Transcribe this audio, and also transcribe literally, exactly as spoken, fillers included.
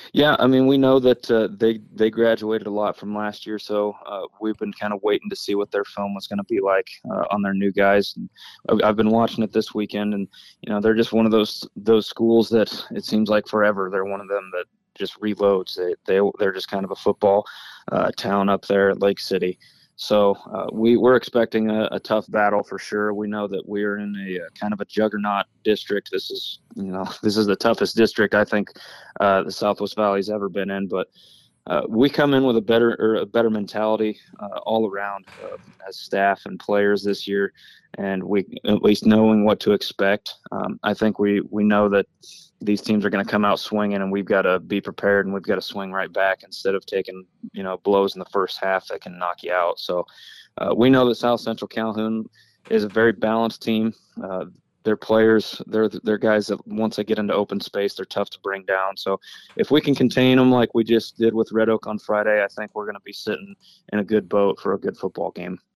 Yeah, I mean, we know that uh, they they graduated a lot from last year, so uh, we've been kind of waiting to see what their film was going to be like uh, on their new guys. And I've I've been watching it this weekend, and you know, they're just one of those those schools that it seems like forever. They're one of them that just reloads. They they they're just kind of a football uh, town up there at Lake City. So uh, we we're expecting a, a tough battle for sure. We know that we're in a, uh kind of a juggernaut district. This is you know this is the toughest district I think uh, the Southwest Valley's ever been in. But uh, we come in with a better or a better mentality uh, all around uh, as staff and players this year, and we at least knowing what to expect. Um, I think we we know that these teams are going to come out swinging, and we've got to be prepared, and we've got to swing right back instead of taking you know blows in the first half that can knock you out. So uh, we know that South Central Calhoun is a very balanced team. Uh, their players, they're they're guys that once they get into open space, they're tough to bring down. So if we can contain them like we just did with Red Oak on Friday, I think we're going to be sitting in a good boat for a good football game.